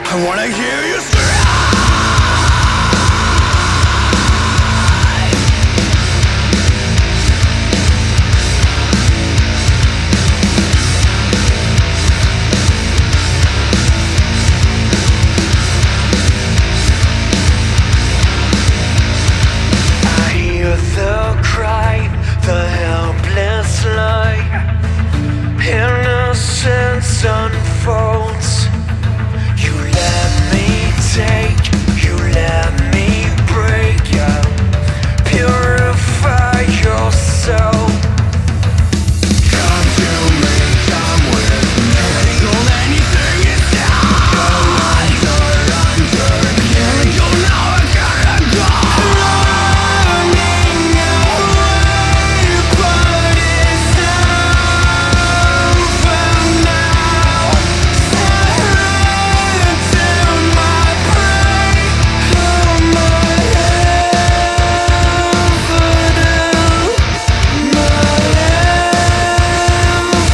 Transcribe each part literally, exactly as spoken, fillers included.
I wanna hear you scream. The cry, the helpless lie, innocence unfolds. You let me take, you let me break you, purify your soul. Come to me, come with me. Hold anything inside. Go under, under. Can't go now, I gotta go.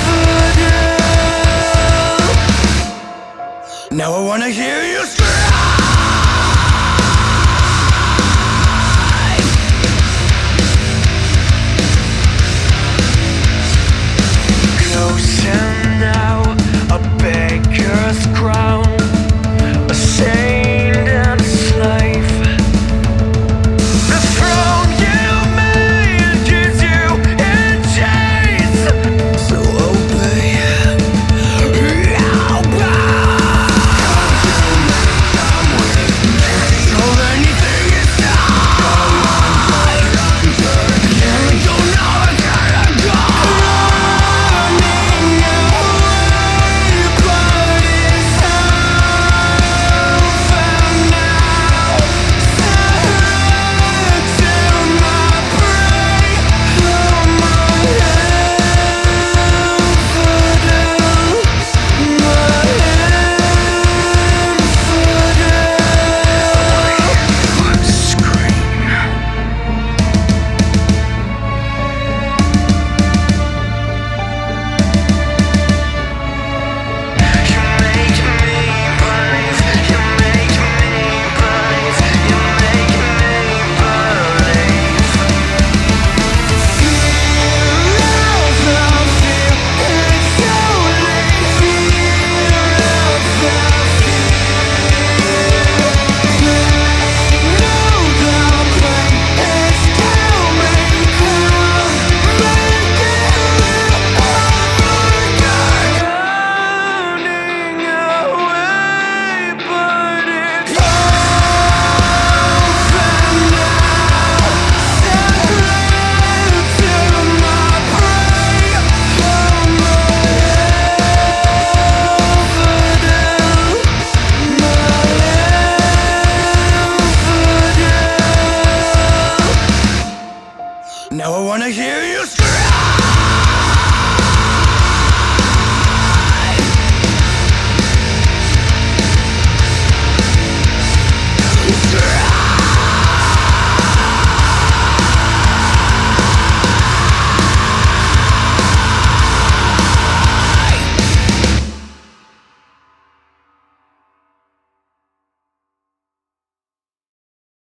Now I wanna hear you scream.